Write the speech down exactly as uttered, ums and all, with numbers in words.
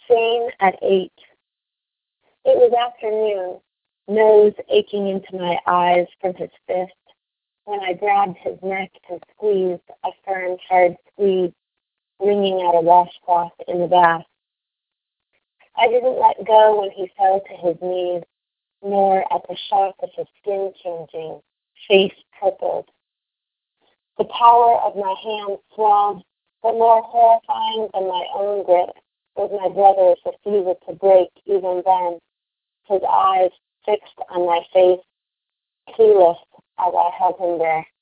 Sane at eight. It was afternoon, nose aching into my eyes from his fist, when I grabbed his neck and squeezed a firm, hard squeeze, wringing out a washcloth in the bath. I didn't let go when he fell to his knees, nor at the shock of his skin changing, face purpled. The power of my hand swelled, but more horrifying than my own grip was my brother's refusal to break even then, his eyes fixed on my face, clueless as I held him there.